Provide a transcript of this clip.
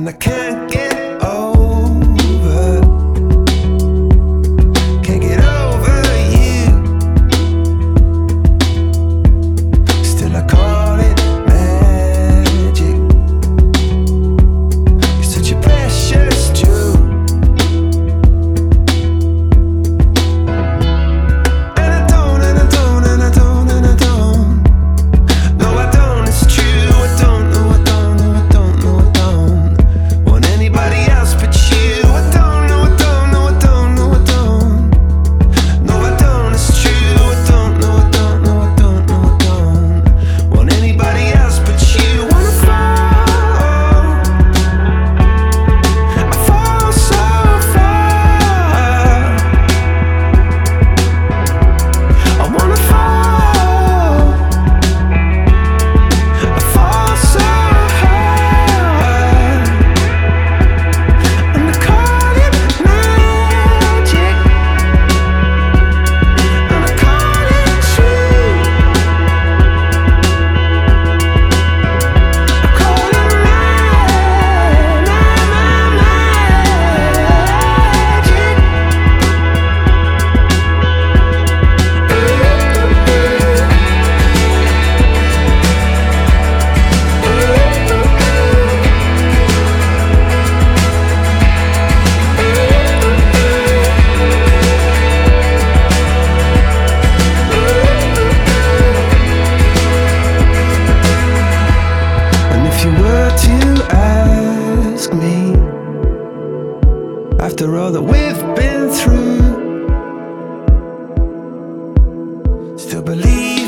and I can't get over, can't get over you. Still I call it magic. You're such a precious jewel, and I don't, and I don't, and I don't, and I don't. No, I don't. It's true. I don't know. I don't know. I don't know. I don't want anybody else but you. I don't know. I don't know. I don't know. I don't. No, I don't. It's true. I don't know. I don't know. I don't know. I don't want anybody else but you. Wanna fall? I fall so far. I wanna fall. I fall so hard, and I call it magic, and I call it true. I call it magic. And if you were to ask me, after all that we've been through, still believe